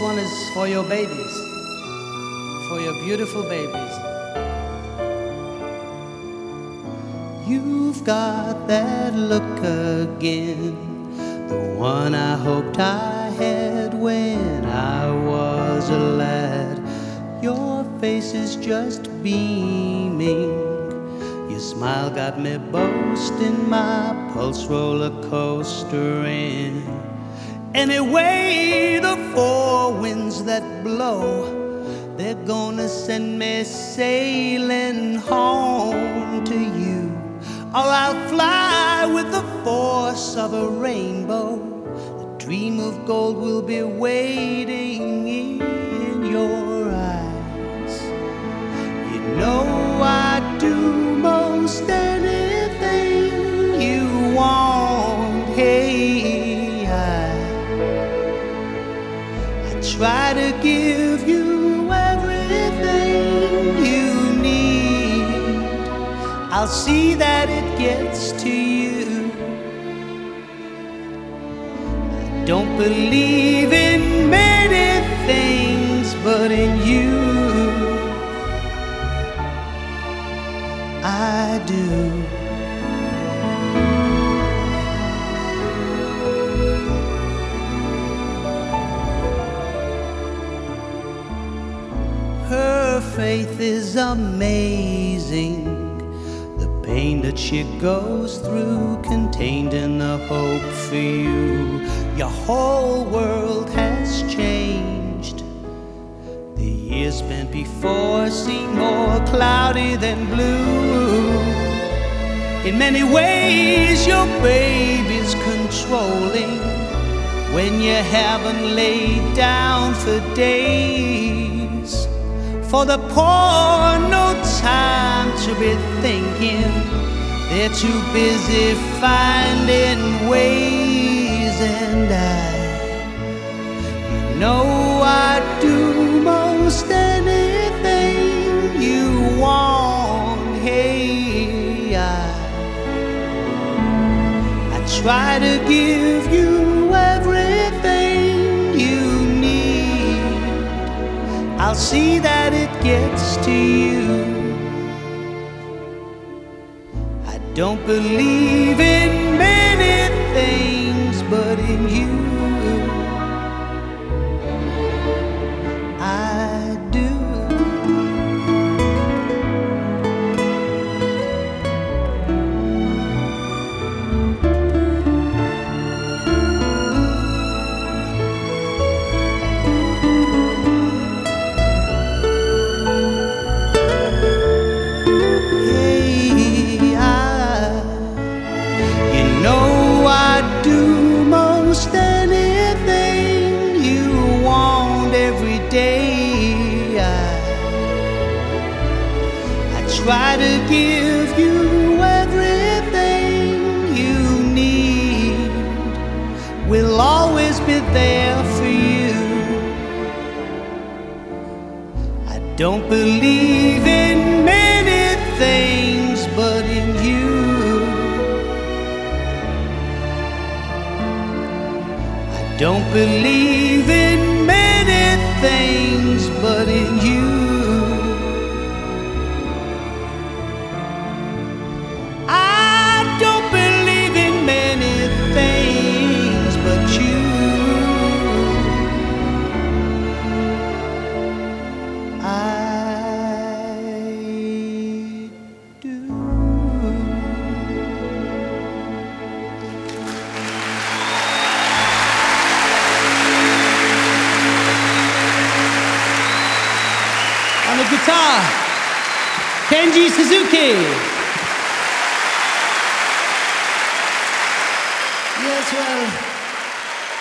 one is for your babies, for your beautiful babies. You've got that look again, the one I hoped I had when I was a lad. Your face is just beaming, your smile got me boasting, my pulse roller coastering. Anyway, the four winds that blow, they're gonna send me sailing home to you. Or I'll fly with the force of a rainbow. The dream of gold will be waiting in your eyes. You know I'd do most anything you want. Hey, I try to give you everything you need. I'll see that it gets to you. I don't believe in many things, but in you I do. Her faith is amazing, the pain that she goes through, contained in the hope for you. Your whole world has changed. The years spent before seem more cloudy than blue. In many ways your baby's controlling, when you haven't laid down for days. For the poor, no time to be thinking, they're too busy finding ways. And you know I'd do most anything you want. Hey, I try to give you everything you need. I'll see that it gets to you. I don't believe in many things, but in you I do. Do most anything you want every day. I try to give you everything you need. We'll always be there for you. I don't believe in many things, but in you don't believe in many things, but in you I don't believe in many things, but you I do. On the guitar, Kenji Suzuki. Yes, well.